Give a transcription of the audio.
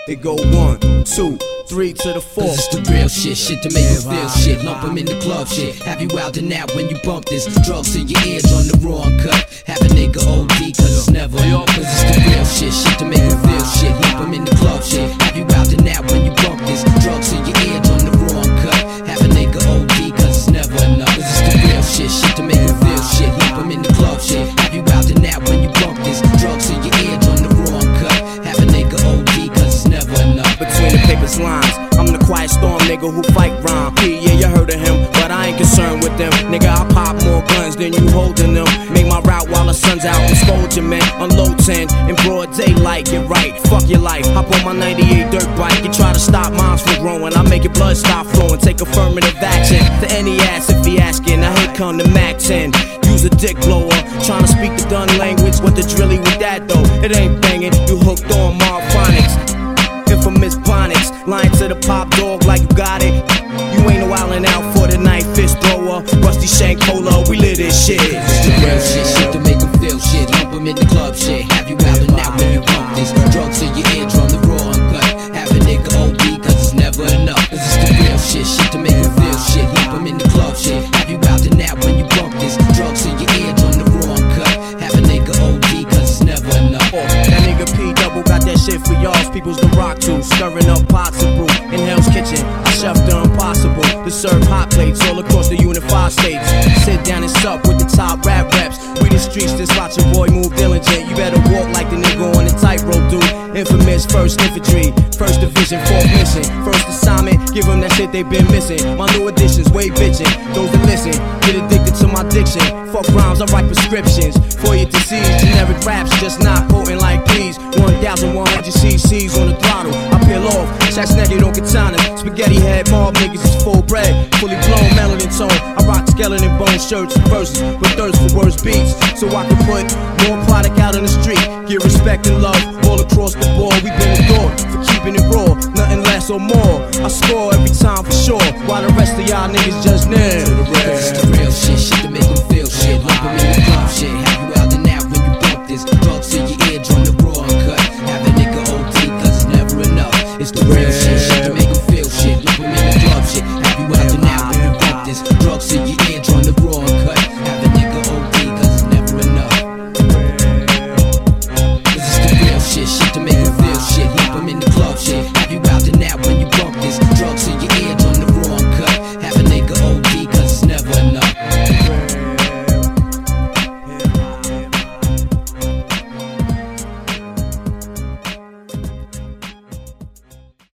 It go 1, 2, 3 to the 4. Cause it's the real shit, shit to make you feel shit. Lump 'em in the club shit. Have you out and out when you bump this? Drugs in your ears on the raw cut. Have a nigga OD cause it's never enough. Cause it's the real shit, shit to make you feel shit. Lump 'em in the club shit. Have you out and out when you bump this? Drugs in your ears on the raw cut. Have a nigga OD cause it's never enough. Cause it's the real shit, shit to make you feel shit. Lump 'em in the club shit. Have you out and out when you bump this? Drugs in your ears on the raw cut. Have a nigga OD cause it's never enough. Between the paper's lines, I'm the quiet storm nigga who fight rhyme. Yeah, you heard of him, but I ain't concerned with them. Nigga, I pop more guns than you holding them. Make my route while the sun's out and scold your man. Unload 10 in broad daylight, get right, fuck your life. Hop on my 98 dirt bike, you try to stop moms from growing. I make your blood stop flowing, take affirmative action to any ass if he asking. I hate come to Mac 10. Use a dick blower, trying to speak the done language. What the drilly with that though? It ain't banging, you hooked on Mark Phonics. Infamous Phonics, lying to the pop dog like you got it. You ain't no wildin' out for the night, fist thrower, rusty shank cola, we live this shit. It's the real shit, shit to make 'em feel shit. Lump 'em in the club shit. Have you out and out when you pump this? Drugs in your eardrum, the raw uncut. Have a nigga OD cause it's never enough. Cause it's the real shit, shit to make 'em feel shit. Lump 'em in the club shit. Have you out and out when you bump this? Drugs in your eardrum, the raw uncut. Have a nigga OD cause it's never enough. That nigga P double got that shit for y'all's people's the rock too. Stirring up pots and brew in Hell's Kitchen. I chef the impossible to serve hot plates all across the unified states. Sit down and sup with the top rap reps. We the streets, just watch your boy move diligent. You better walk like the nigga on the tightrope dude. Infamous 1st Infantry, 1st Division, 4th Mission. First assignment, give them that shit they been missing. My new additions, way bitchin'. Those that listen, get addicted to my diction. Fuck rhymes, I write prescriptions for your disease. Generic raps, just not potent like please. 1,100 cc's on the throttle. I peel off, checks naked on katana. Spaghetti head, mob niggas is full bread. Fully blown melanin tone. I rock skeleton bone shirts and verses with thirst for worse beats. So I can put more product out on the street. Get respect and love all across the board. We been adored for keeping it raw, nothing less or more. I score every time for sure, while the rest of y'all niggas just near. Cause it's the real shit, shit to make 'em feel